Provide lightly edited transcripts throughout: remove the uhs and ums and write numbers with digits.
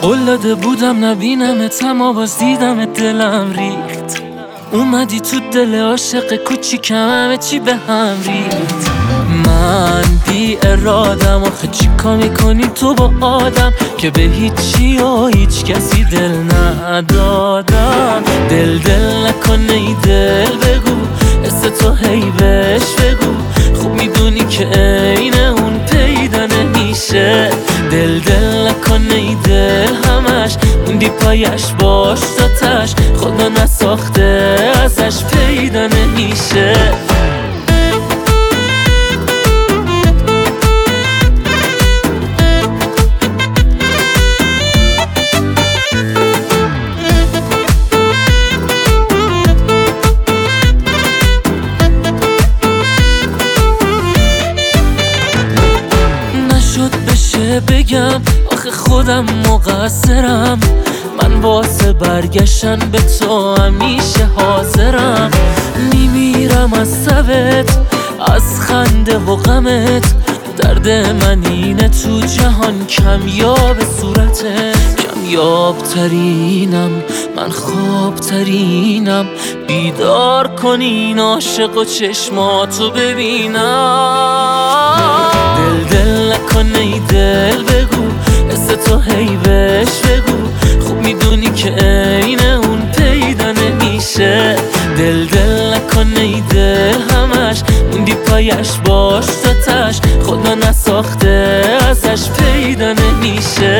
قول داده بودم نبینمت اما باز دیدمت دلم ریخت. اومدی تو دل عاشق کوچیکم همه چی به هم ریخت. من بی ارادم آخه چیکار میکنی تو با آدم که به هیچی و هیچ کسی دل ندادم. دل نکن ای دل بگو حس تو هی بهش بگو، خوب میدونی که عین اون پیدا نمیشه. دل نکن ای دل همش موندی پایش باش تا تش، خدا نساخته ازش پیدا نمیشه. بگم آخه خودم مقصرم، من واسه برگشتن به تو همیشه حاضرم. میمیرم از سبت از خنده و غمت، درد من اینه تو جهان کمیاب صورته. کمیاب ترینم من، خواب ترینم، بیدار کنین عاشق و چشماتو ببینم. دل نکن ای دل بگو حس تو هی بهش بگو، خوب میدونی که عین اون پیدا نمیشه. دل نکن ای دل همش موندی پایش باش تا تش، خدا نساخته ازش پیدا نمیشه.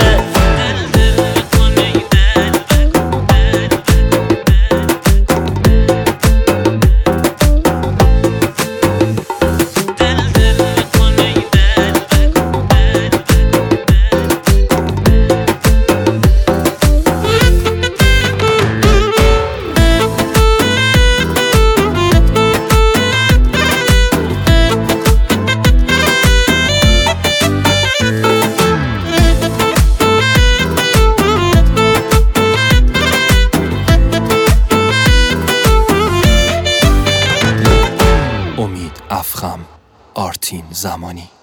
افخم آرتین زمانی.